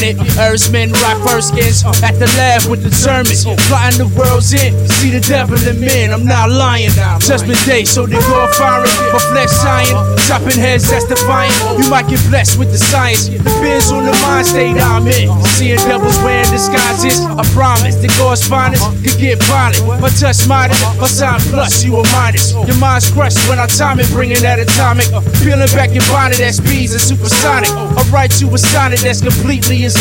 Earthsmen rock first skins at the lab with determined. Plotting the world's end, see the devil in men. I'm not lying. Judgment day, so they go firing. My flesh sighing, chopping heads that's defiant. You might get blessed with the science. Depends on the mind state I'm in. Seeing devils wearing disguises. I promise the correspondence could get violent. My touch modest, my sign plus, you a minus. Your mind's crushed when I time it, bringing that atomic. Peeling back your body that speeds and supersonic. I write you a sonnet that's completely